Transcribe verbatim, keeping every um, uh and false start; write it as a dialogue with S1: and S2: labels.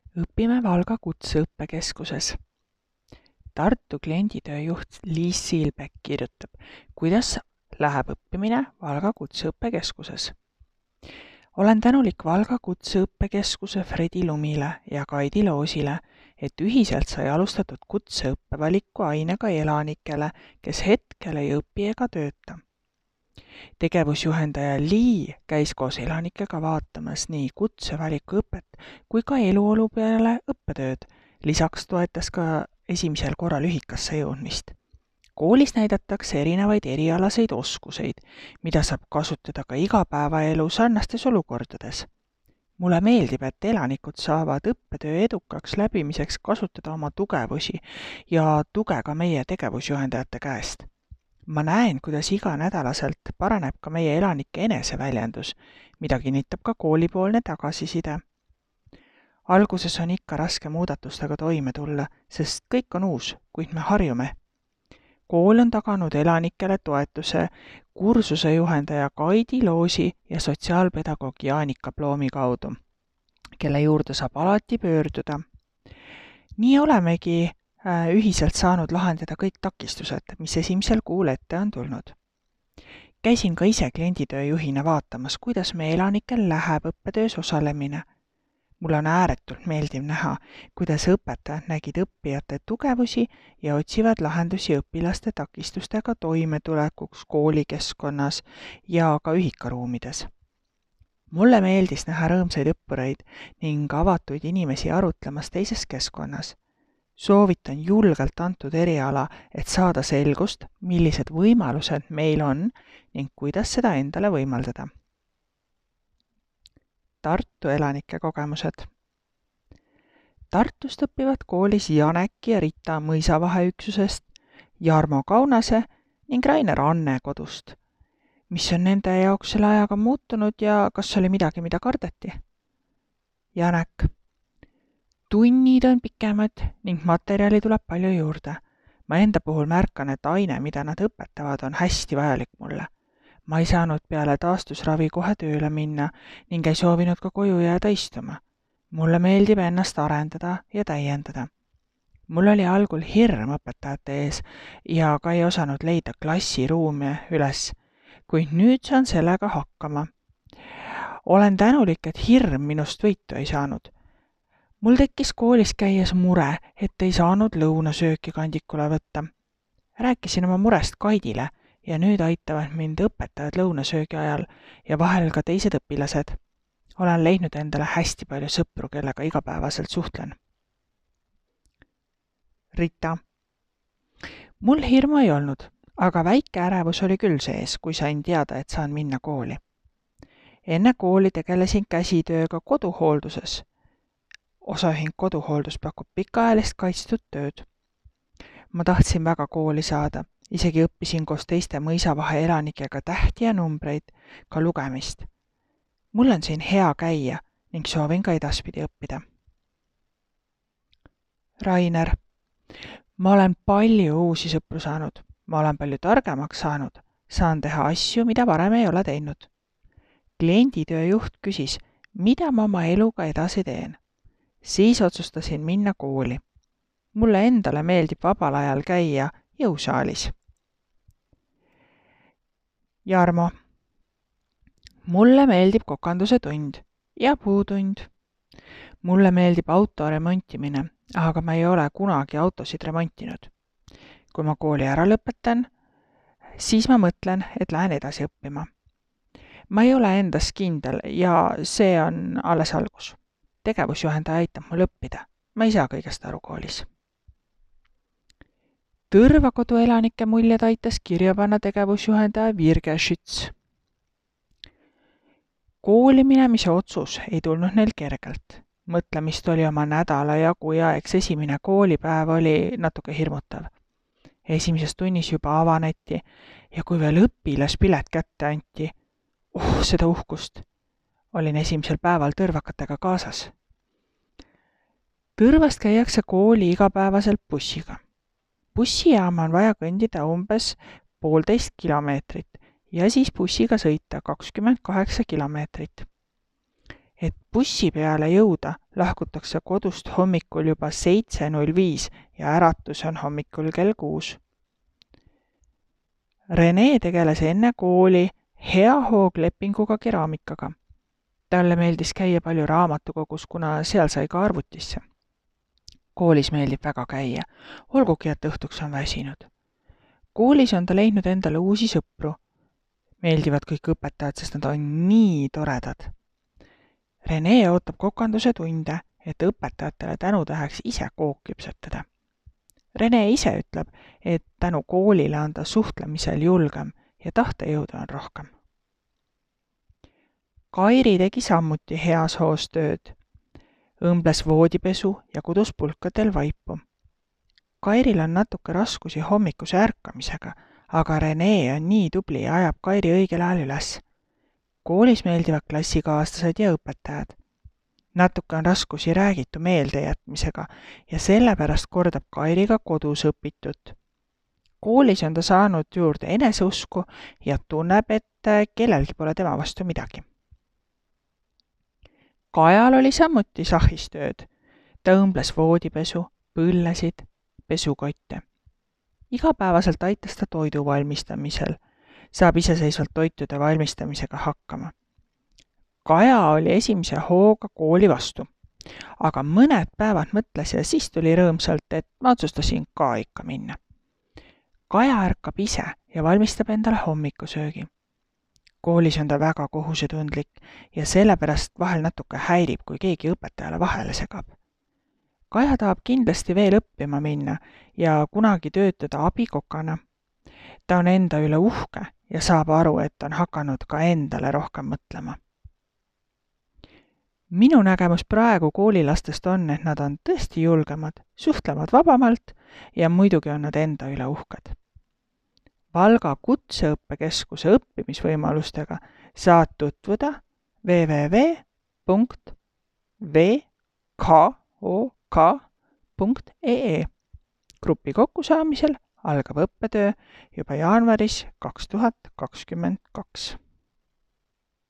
S1: Õpime Valga kutseõppekeskuses. Tartu klienditöö juht Liis Siilbek kirjutab, kuidas läheb õppimine Valga kutseõppekeskuses. Olen tänulik Valga kutseõppekeskuse Fredi Lumile ja Kaidi Loosile, et ühiselt sai alustatud kutseõppevaliku ainega elanikele, kes hetkel ei õpi ega tööta. Tegevusjuhendaja Lii käis koos elanikega vaatamas nii kutsevaliku õpet kui ka eluolu peale õppetööd, lisaks toetas ka esimesel korral ühikasse jõudmist. Koolis näidatakse erinevaid erialaseid oskuseid, mida saab kasutada ka igapäevaelu sarnastes olukordades. Mulle meeldib, et elanikud saavad õppetöö edukaks läbimiseks kasutada oma tugevusi ja tuge ka meie tegevusjuhendajate käest. Ma näen, kuidas iga nädalaselt paraneb ka meie elanike eneseväljendus, mida kinnitab ka koolipoolne tagasiside. Alguses on ikka raske muudatustega toime tulla, sest kõik on uus, kuid me harjume. Kool on taganud elanikele toetuse kursuse juhendaja Kaidi Loosi ja sotsiaalpedagoog Jaanika Ploomi kaudu, kelle juurde saab alati pöörduda. Nii olemegi ühiselt saanud lahendada kõik takistused, mis esimesel kuul ette on tulnud. Käisin ka ise klienditöö juhina vaatamas, kuidas me elanikel läheb õppetöös osalemine. Mul on ääretult meeldiv näha, kuidas õpetajad nägid õppijate tugevusi ja otsivad lahendusi õpilaste takistustega toimetulekuks koolikeskkonnas ja ka ühikaruumides. Mulle meeldis näha rõõmsaid õppureid ning avatuid inimesi arutlemas teises keskkonnas. Soovitan julgelt antud eriala, et saada selgust, millised võimalused meil on ning kuidas seda endale võimaldada. Tartu elanike kogemused. Tartust õpivad koolis Janeki ja Rita mõisavaheüksusest, Jarmo Kaunase ning Rainer Anne kodust. Mis on nende jaoks selle ajaga muutunud ja kas oli midagi, mida kardeti? Janek. Tunnid on pikemad ning materjali tuleb palju juurde. Ma enda puhul märkan, et aine, mida nad õpetavad, on hästi vajalik mulle. Ma ei saanud peale taastusravi kohe tööle minna ning ei soovinud ka koju jääda istuma. Mulle meeldib ennast arendada ja täiendada. Mul oli algul hirm õpetajate ees ja ka ei osanud leida klassiruume üles, kuid nüüd saan sellega hakkama. Olen tänulik, et hirm minust võitu ei saanud. Mul tekkis koolis käies mure, et ei saanud lõunasööki kandikule võtta. Rääkisin oma murest Kaidile ja nüüd aitavad mind õpetajad lõunasöögi ajal ja vahel ka teised õpilased. Olen leidnud endale hästi palju sõpru, kellega igapäevaselt suhtlen. Rita. Mul hirmu ei olnud, aga väike ärevus oli küll sees, kui sain teada, et saan minna kooli. Enne kooli tegelesin käsitööga koduhoolduses. Osaühing koduhooldus pakub pikaajalist kaitstud tööd. Ma tahtsin väga kooli saada, isegi õppisin koos teiste mõisavahe elanikega tähti ja numbreid, ka lugemist. Mul on siin hea käia ning soovin ka edaspidi õppida. Rainer. Ma olen palju uusi sõpru saanud, ma olen palju targemaks saanud, saan teha asju, mida varem ei ole teinud. Klienditöö juht küsis, mida ma oma eluga edasi teen. Siis otsustasin minna kooli. Mulle endale meeldib vabal ajal käia jõusaalis. Jarmo. Mulle meeldib kokanduse tund ja puutund. Mulle meeldib auto remontimine, aga ma ei ole kunagi autosid remontinud. Kui ma kooli ära lõpetan, siis ma mõtlen, et lähen edasi õppima. Ma ei ole endas kindel ja see on alles algus. Tegevusjuhendaja aitab mul õppida. Ma ei saa kõigest aru koolis. Tõrva koduelanike muljed aitas kirja panna tegevusjuhendaja Virge Schütz. Kooli minemise otsus ei tulnud neil kergelt. Mõtlemist oli oma nädala jagu ja eks esimene koolipäev oli natuke hirmutav. Esimeses tunnis juba avaneti ja kui veel õpilaspilet kätte anti, oh, seda uhkust. Olin esimesel päeval tõrvakatega kaasas. Tõrvast käiakse kooli igapäevaselt bussiga. Bussijaama on vaja kõndida umbes poolteist kilomeetrit ja siis bussiga sõita kakskümmend kaheksa kilomeetrit. Et bussi peale jõuda, lahkutakse kodust hommikul juba seitse null viis ja äratus on hommikul kell kuus. Rene tegeles enne kooli hea hooglepinguga keraamikaga. Talle meeldis käia palju raamatukogus, kuna seal sai ka arvutisse. Koolis meeldib väga käia, olgugi et õhtuks on väsinud. Koolis on ta leidnud endale uusi sõpru. Meeldivad kõik õpetajad, sest nad on nii toredad. Rene ootab kokanduse tunde, et õpetajatele tänutäheks ise kook küpsetada. Rene ise ütleb, et tänu koolile on ta suhtlemisel julgem ja tahtejõudu on rohkem. Kairi tegi sammuti heas hoos tööd. Õmbles voodipesu ja kudus pulkadel vaipu. Kairil on natuke raskusi hommikuse ärkamisega, aga Rene on nii tubli ja ajab Kairi õigel ajal üles. Koolis meeldivad klassikaaslased ja õpetajad. Natuke on raskusi räägitu meeldejätmisega ja sellepärast kordab Kairiga kodus õpitut. Koolis on ta saanud juurde eneseusku ja tunneb, et kellelgi pole tema vastu midagi. Kajal oli samuti sahistööd. Ta õmbles voodipesu, põllesid, pesukotte. Igapäevaselt aitas ta toidu valmistamisel. Saab iseseisvalt toitude valmistamisega hakkama. Kaja oli esimese hooga kooli vastu, aga mõned päevad mõtles ja siis tuli rõõmsalt, et ma otsustasin ka ikka minna. Kaja ärkab ise ja valmistab endale hommikusöögi. Koolis on ta väga kohusetundlik ja sellepärast vahel natuke häirib, kui keegi õpetajale vahele segab. Kaja tahab kindlasti veel õppima minna ja kunagi töötada abikokana. Ta on enda üle uhke ja saab aru, et on hakanud ka endale rohkem mõtlema. Minu nägemus praegu koolilastest on, et nad on tõesti julgemad, suhtlevad vabamalt ja muidugi on nad enda üle uhked. Valga kutseõppekeskuse õppimisvõimalustega saad tutvuda w w w punkt v k o k punkt e e. Grupi kokkusaamisel algab õppetöö juba jaanuaris kaks tuhat kakskümmend kaks.